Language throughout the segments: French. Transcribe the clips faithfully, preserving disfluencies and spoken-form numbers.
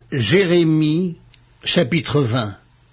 Jérémie, chapitre vingt.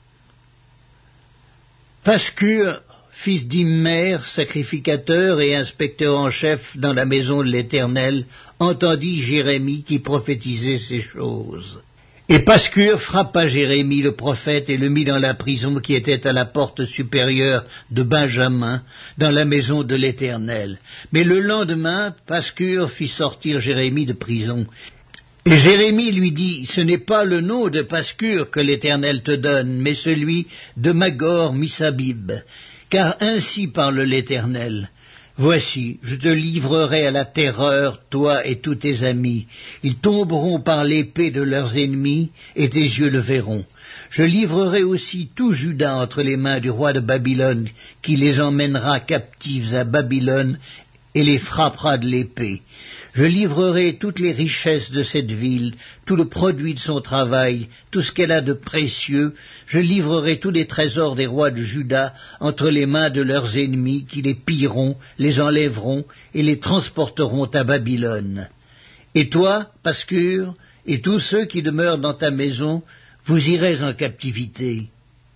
Pascur, fils d'Immer, sacrificateur et inspecteur en chef dans la maison de l'Éternel, entendit Jérémie qui prophétisait ces choses. Et Pascur frappa Jérémie le prophète et le mit dans la prison qui était à la porte supérieure de Benjamin, dans la maison de l'Éternel. Mais le lendemain, Pascur fit sortir Jérémie de prison. Et Jérémie lui dit, « Ce n'est pas le nom de Pascur que l'Éternel te donne, mais celui de Magor Missabib, car ainsi parle l'Éternel. Voici, je te livrerai à la terreur, toi et tous tes amis. Ils tomberont par l'épée de leurs ennemis, et tes yeux le verront. Je livrerai aussi tout Juda entre les mains du roi de Babylone, qui les emmènera captifs à Babylone, et les frappera de l'épée. Je livrerai toutes les richesses de cette ville, tout le produit de son travail, tout ce qu'elle a de précieux. Je livrerai tous les trésors des rois de Juda entre les mains de leurs ennemis, qui les pilleront, les enlèveront et les transporteront à Babylone. Et toi, Pascur, et tous ceux qui demeurent dans ta maison, vous irez en captivité.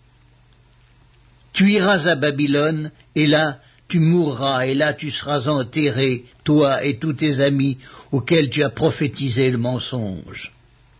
Tu iras à Babylone, et là, tu mourras, et là tu seras enterré, toi et tous tes amis, auxquels tu as prophétisé le mensonge.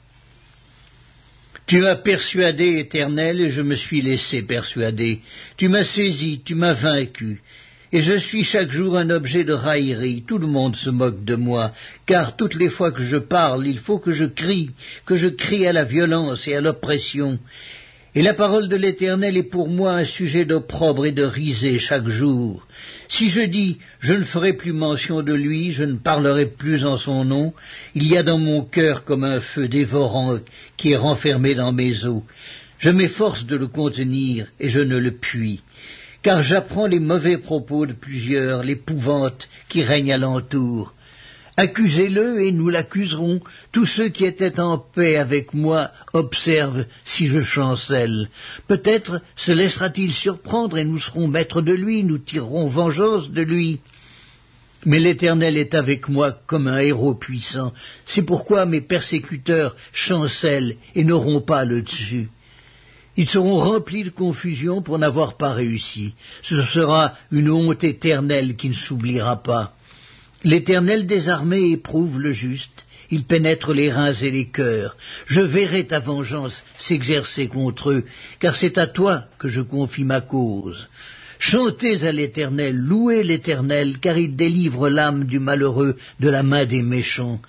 Tu m'as persuadé, Éternel, et je me suis laissé persuader. Tu m'as saisi, tu m'as vaincu, et je suis chaque jour un objet de raillerie. Tout le monde se moque de moi, car toutes les fois que je parle, il faut que je crie, que je crie à la violence et à l'oppression. Et la parole de l'Éternel est pour moi un sujet d'opprobre et de risée chaque jour. Si je dis, je ne ferai plus mention de lui, je ne parlerai plus en son nom, il y a dans mon cœur comme un feu dévorant qui est renfermé dans mes os. Je m'efforce de le contenir et je ne le puis, car j'apprends les mauvais propos de plusieurs, l'épouvante qui règne alentour. Accusez-le et nous l'accuserons. Tous ceux qui étaient en paix avec moi observent si je chancelle. Peut-être se laissera-t-il surprendre et nous serons maîtres de lui, nous tirerons vengeance de lui. Mais l'Éternel est avec moi comme un héros puissant. C'est pourquoi mes persécuteurs chancellent et n'auront pas le dessus. Ils seront remplis de confusion pour n'avoir pas réussi. Ce sera une honte éternelle qui ne s'oubliera pas. L'Éternel des armées éprouve le juste, il pénètre les reins et les cœurs. Je verrai ta vengeance s'exercer contre eux, car c'est à toi que je confie ma cause. Chantez à l'Éternel, louez l'Éternel, car il délivre l'âme du malheureux de la main des méchants.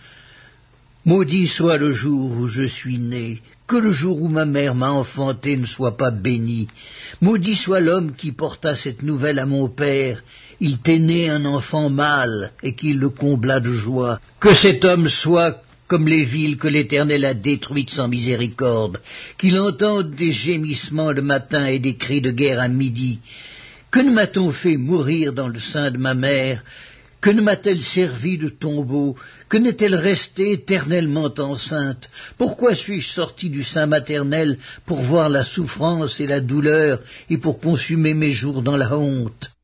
Maudit soit le jour où je suis né, que le jour où ma mère m'a enfanté ne soit pas béni. Maudit soit l'homme qui porta cette nouvelle à mon père. Il t'est né un enfant mâle, et qu'il le combla de joie. Que cet homme soit comme les villes que l'Éternel a détruites sans miséricorde, qu'il entende des gémissements le matin et des cris de guerre à midi. Que ne m'a-t-on fait mourir dans le sein de ma mère? Que ne m'a-t-elle servi de tombeau? Que n'est-elle restée éternellement enceinte? Pourquoi suis-je sorti du sein maternel pour voir la souffrance et la douleur, et pour consumer mes jours dans la honte?